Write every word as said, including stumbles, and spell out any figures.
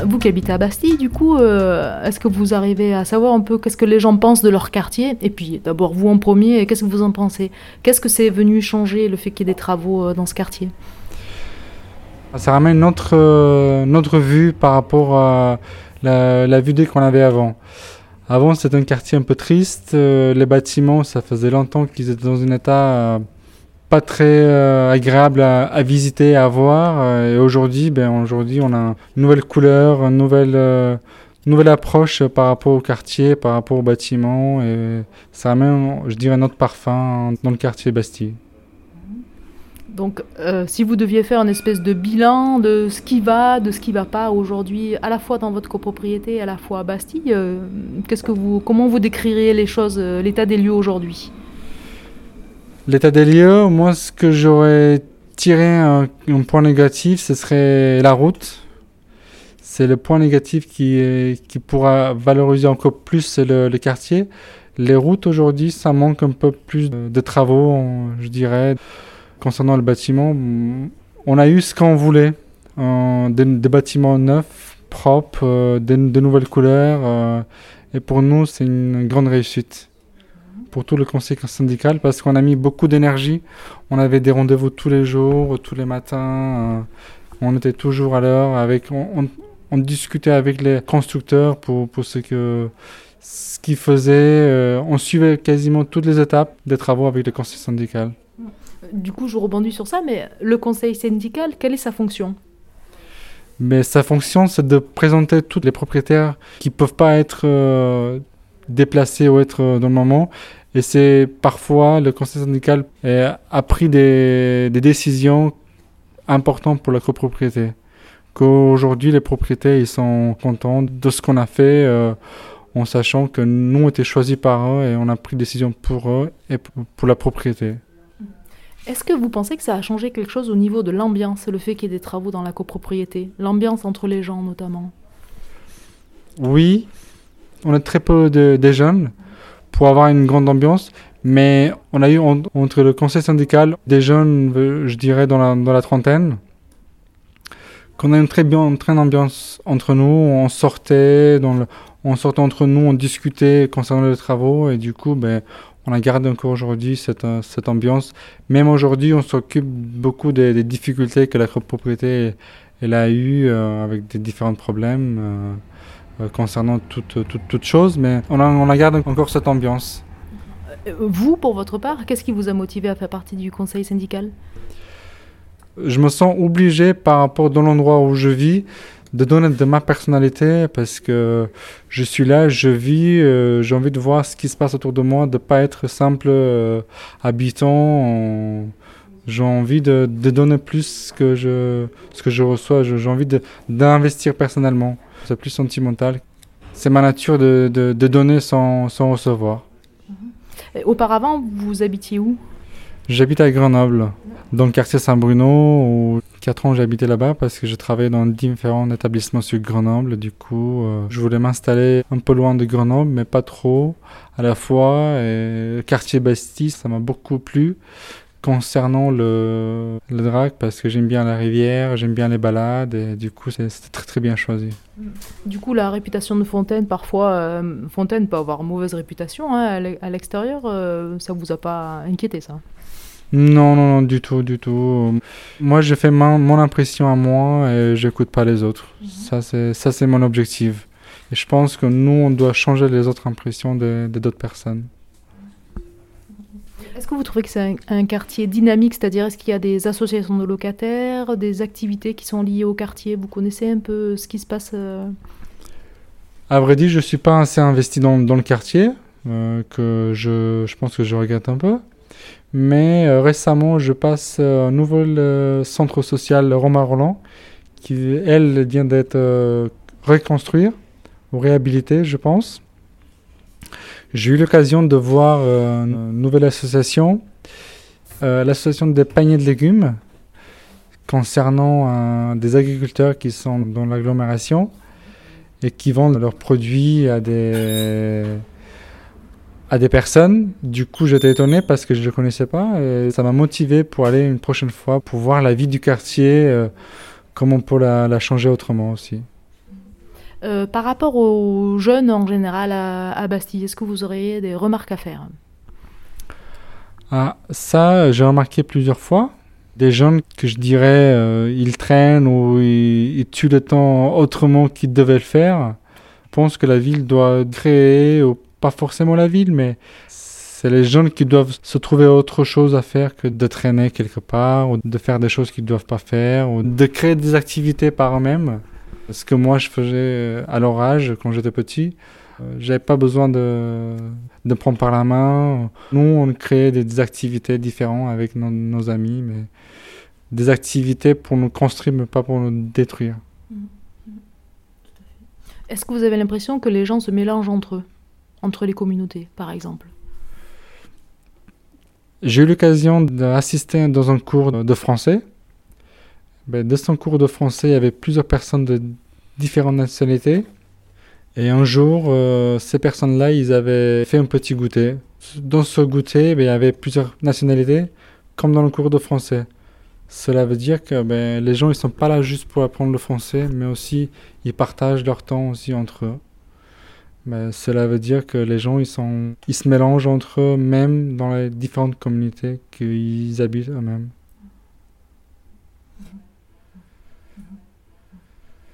Vous qui habitez à Bastille, du coup, euh, est-ce que vous arrivez à savoir un peu qu'est-ce que les gens pensent de leur quartier? Et puis, d'abord, vous en premier, qu'est-ce que vous en pensez? Qu'est-ce que c'est venu changer, le fait qu'il y ait des travaux euh, dans ce quartier? Ça ramène une autre, euh, une autre vue par rapport à la, la vue qu'on avait avant. Avant, c'était un quartier un peu triste. Euh, les bâtiments, ça faisait longtemps qu'ils étaient dans un état euh, pas très euh, agréable à, à visiter, à voir. Euh, et aujourd'hui, ben, aujourd'hui, on a une nouvelle couleur, une nouvelle, euh, nouvelle approche par rapport au quartier, par rapport aux bâtiments. Et ça amène, je dirais, notre parfum dans le quartier Bastille. Donc, euh, si vous deviez faire une espèce de bilan de ce qui va, de ce qui ne va pas aujourd'hui, à la fois dans votre copropriété, à la fois à Bastille, euh, qu'est-ce que vous, comment vous décririez les choses, euh, l'état des lieux aujourd'hui? L'état des lieux, moi, ce que j'aurais tiré un, un point négatif, ce serait la route. C'est le point négatif qui, est, qui pourra valoriser encore plus le, le quartier. Les routes aujourd'hui, ça manque un peu plus de, de travaux, je dirais. Concernant le bâtiment, on a eu ce qu'on voulait. Euh, des, des bâtiments neufs, propres, euh, des, de nouvelles couleurs. Euh, et pour nous, c'est une grande réussite. Pour tout le conseil syndical, parce qu'on a mis beaucoup d'énergie. On avait des rendez-vous tous les jours, tous les matins. Euh, on était toujours à l'heure. Avec, on, on, on discutait avec les constructeurs pour, pour ce que ce qu'ils faisaient. Euh, on suivait quasiment toutes les étapes des travaux avec le conseil syndical. Du coup, je rebondis sur ça, mais le conseil syndical, quelle est sa fonction? Mais sa fonction, c'est de présenter tous les propriétaires qui ne peuvent pas être euh, déplacés ou être euh, dans le moment. Et c'est parfois, le conseil syndical euh, a pris des, des décisions importantes pour la copropriété. Qu'aujourd'hui, les propriétaires ils sont contents de ce qu'on a fait, euh, en sachant que nous, on était choisis par eux et on a pris des décisions pour eux et pour la propriété. Est-ce que vous pensez que ça a changé quelque chose au niveau de l'ambiance, le fait qu'il y ait des travaux dans la copropriété? L'ambiance entre les gens, notamment? Oui, on a très peu de, de jeunes pour avoir une grande ambiance, mais on a eu en, entre le conseil syndical des jeunes, je dirais, dans la, dans la trentaine, qu'on a une très bonne très ambiance entre nous. On sortait, dans le, on sortait entre nous, on discutait concernant les travaux, et du coup, ben, on a gardé encore aujourd'hui cette, cette ambiance. Même aujourd'hui, on s'occupe beaucoup des, des difficultés que la copropriété elle a eues euh, avec des différents problèmes euh, euh, concernant toutes toute, toute choses, mais on, a, on a garde encore cette ambiance. Vous, pour votre part, qu'est-ce qui vous a motivé à faire partie du conseil syndical? Je me sens obligé par rapport dans l'endroit où je vis de donner de ma personnalité parce que je suis là, je vis, euh, j'ai envie de voir ce qui se passe autour de moi, de ne pas être simple euh, habitant. On... J'ai envie de, de donner plus ce que je, ce que je reçois, j'ai envie de, d'investir personnellement. C'est plus sentimental. C'est ma nature de, de, de donner sans, sans recevoir. Et auparavant, vous habitiez où? J'habite à Grenoble, dans le quartier Saint-Bruno, où quatre ans j'ai habité là-bas parce que je travaillais dans différents établissements sur Grenoble. Du coup, euh, je voulais m'installer un peu loin de Grenoble, mais pas trop à la fois. Et le quartier Bastille, ça m'a beaucoup plu concernant le, le drac parce que j'aime bien la rivière, j'aime bien les balades et du coup, c'est, c'était très très bien choisi. Du coup, la réputation de Fontaine, parfois, euh, Fontaine peut avoir mauvaise réputation hein, à l'extérieur. Euh, ça vous a pas inquiété, ça? Non, non, non, du tout, du tout. Moi, j'ai fait ma, mon impression à moi et j'écoute pas les autres. Mmh. Ça, c'est, ça, c'est mon objectif. Et je pense que nous, on doit changer les autres impressions de, de d'autres personnes. Est-ce que vous trouvez que c'est un, un quartier dynamique, c'est-à-dire est-ce qu'il y a des associations de locataires, des activités qui sont liées au quartier? Vous connaissez un peu ce qui se passe euh... À vrai dire, je suis pas assez investi dans, dans le quartier, euh, que je, je pense que je regrette un peu. Mais euh, récemment, je passe euh, un nouvel euh, centre social Romain Roland, qui, elle, vient d'être euh, reconstruite ou réhabilitée, je pense. J'ai eu l'occasion de voir euh, une nouvelle association, euh, l'association des paniers de légumes, concernant euh, des agriculteurs qui sont dans l'agglomération et qui vendent leurs produits à des... à des personnes. Du coup, j'étais étonné parce que je ne le connaissais pas et ça m'a motivé pour aller une prochaine fois, pour voir la vie du quartier, euh, comment on peut la, la changer autrement aussi. Euh, par rapport aux jeunes en général à, à Bastille, est-ce que vous auriez des remarques à faire? Ah, ça, j'ai remarqué plusieurs fois. Des jeunes que je dirais, euh, ils traînent ou ils, ils tuent le temps autrement qu'ils devaient le faire. Je pense que la ville doit créer, ou pas forcément la ville, mais c'est les jeunes qui doivent se trouver autre chose à faire que de traîner quelque part, ou de faire des choses qu'ils ne doivent pas faire, ou de créer des activités par eux-mêmes. Ce que moi je faisais à leur âge, quand j'étais petit, euh, j'avais pas besoin de, de prendre par la main. Nous, on créait des, des activités différentes avec nos, nos amis, mais des activités pour nous construire, mais pas pour nous détruire. Est-ce que vous avez l'impression que les gens se mélangent entre eux, entre les communautés, par exemple? J'ai eu l'occasion d'assister dans un cours de français. Ben, de ce cours de français, il y avait plusieurs personnes de différentes nationalités. Et un jour, euh, ces personnes-là, ils avaient fait un petit goûter. Dans ce goûter, ben, il y avait plusieurs nationalités, comme dans le cours de français. Cela veut dire que ben, les gens, ils ne sont pas là juste pour apprendre le français, mais aussi, ils partagent leur temps aussi entre eux. Ben, cela veut dire que les gens, ils, sont, ils se mélangent entre eux, même dans les différentes communautés qu'ils habitent eux-mêmes.